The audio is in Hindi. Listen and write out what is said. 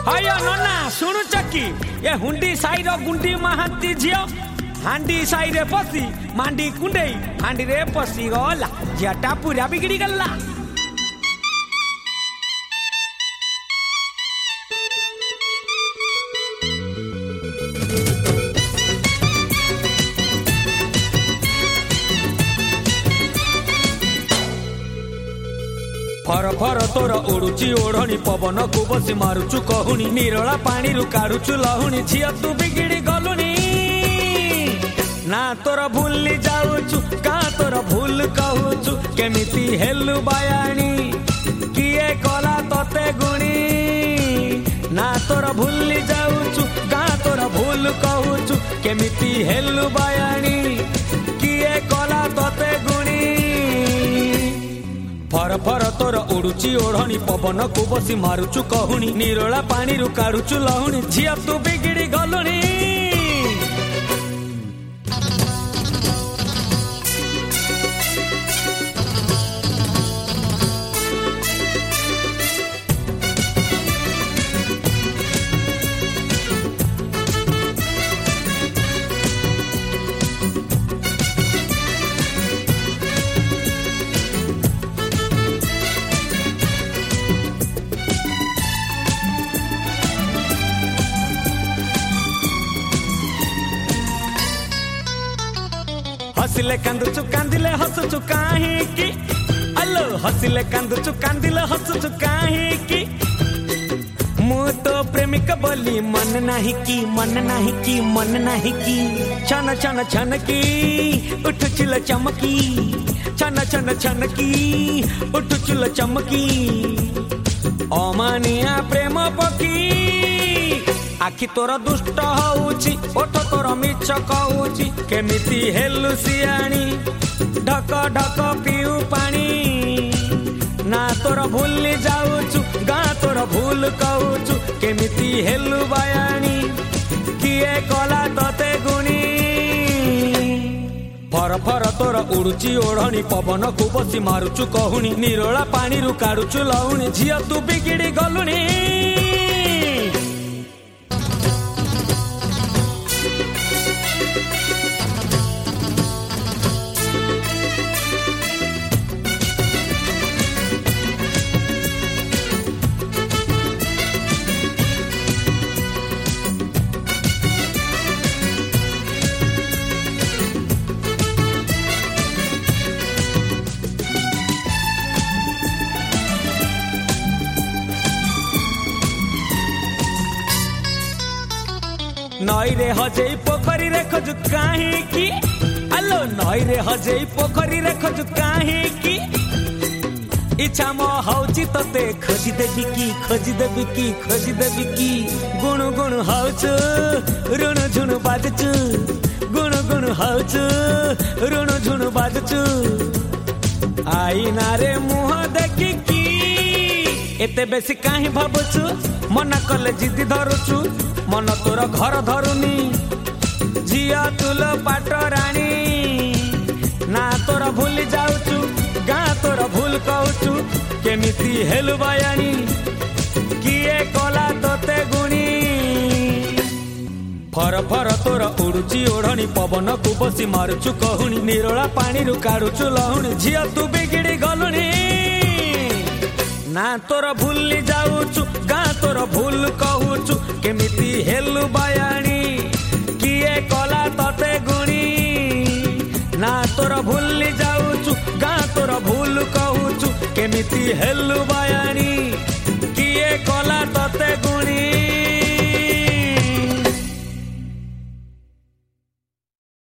अयो नना शुणु चकी ये हुंडी साई रो गुंडी महांती झियो हांडी साई रे पसी मांडी कुंडेई हांडी रे पसी गला झियाटा पूरा बिगड़ी गला। फर फर तोर उड़ुची ओढ़णी पवन को बसी मारुचु कहूनी निरोला पानी रु काढ़ुचु लहुनी झिया तू बिगिड़ी गलुनी ना तोर भूली जाऊचु का तोर भूल कहूचु केमिति हेलु बायाणी किए कला तते गुणी ना तोर भूली जाऊचु का तोर भूल कहूचु केमिति हेलु बायाणी किए कला तते गुणी फर फर तोर उड़ुची ओढ़णी पवन को बसी मारुचु कहूनी निरोला पानी रु काढ़ुचु लहुनी झिया तू बिगिड़ी गलुनी। हसिले कांदुचु कांदिले हसुचु काहेकि अलो हसिले कांदुचु कांदिले हसुचु काहेकि मु तो प्रेमिक बोली मन नाही की मन नाही की मन नाही की छन छन छन की उठुचुल चमकी छन छन छन की उठुचुल चमकी अमानिया प्रेम पकी आखि तोर दुष्ट होउची ओठ तोर मिछ कहूची केमिति हेलु सियाणी ढक ढक पिउ पानी ना तोर भूली जाऊचु गा तोर भूल कहूचु केमिति हेलु बायाणी किए कला तते गुणी फर फर तोर उड़ुची ओढ़णी पवन को बसी मारुचु कहूनी निरोला पानी रु काढ़ुचु लहुनी झिया तू बिगिड़ी गलुनी। नई रे हजेई पोखरी रे खोजु काहेकि अलो नई रे हजेई पोखरी रे खोजु काहेकि इच्छा मो हौची तते खोजी देबी की खोजी देबी की खोजी देबी की गुण गुण हौचु ऋण झुण बाजचु गुण गुण हौचु ऋण झुण बाजचु आई ना रे मुह देखी की एते बेसी काहे भाबुचु मना कले जिद्दी धरुचु मन तोर घर धरुनी झिया तुल पाट राणी ना तोर भूली जाऊचु गा तोर भूल कहूचु केमिति हेलु बायाणी किए कला तते गुणी फर फर तोर उड़ुची ओढ़णी पवन को बसी मारुचु कहूनी निरोला पानी रु काढ़ुचु लहुनी झिया तू बिगिड़ी गलुनी ना तोर भूली जाऊचु गा तोर भूल कहूचु केमिति हेलु बायाणी किए कला तते गुणी ना तोर भूली जाऊचु गा तोर भूल कहूचु केमिति हेलु बायाणी।